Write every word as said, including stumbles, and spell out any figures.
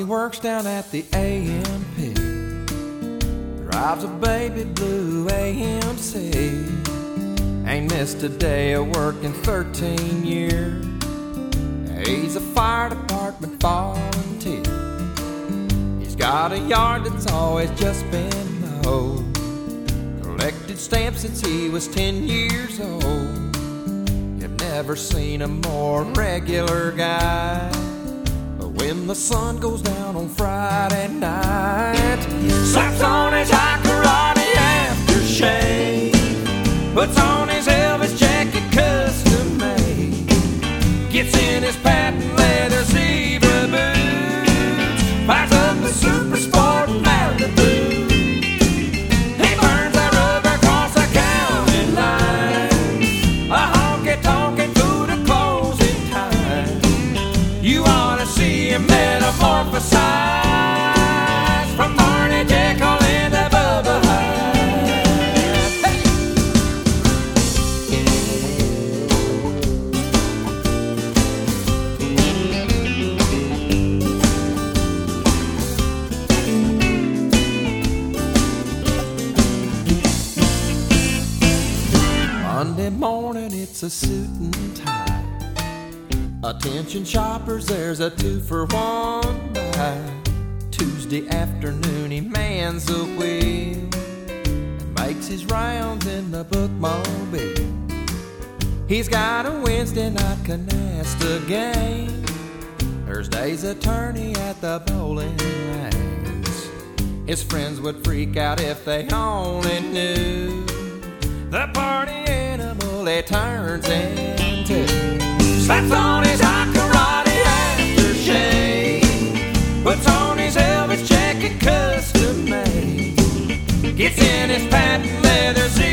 works down at the A M P, drives a baby blue A M C. Ain't missed a day of work in thirteen years. He's a fire department volunteer. He's got a yard that's always just been mowed. Collected stamps since he was ten years old. You've never seen a more regular guy. But when the sun goes down on Friday night, slaps on his high karate aftershave, puts on his Elvis jacket custom made, gets in his patent leather zebra boots, fires up the super sport Malibu. He burns that rubber across the county line, a honky-tonkin' through the closing time. You ought to see him metamorphosize from Barney Jekyll into Bubba Hyde. Hey! Monday morning, it's a suit and tie. Attention shoppers, there's a two for one buy. Tuesday afternoon, he mans the wheel and makes his rounds in the bookmobile. He's got a Wednesday night canasta game, Thursday's attorney at the bowling lanes. His friends would freak out if they only knew the party animal he turns into. Slaps on his high karate aftershave, puts on his Elvis jacket custom made, gets in his patent leather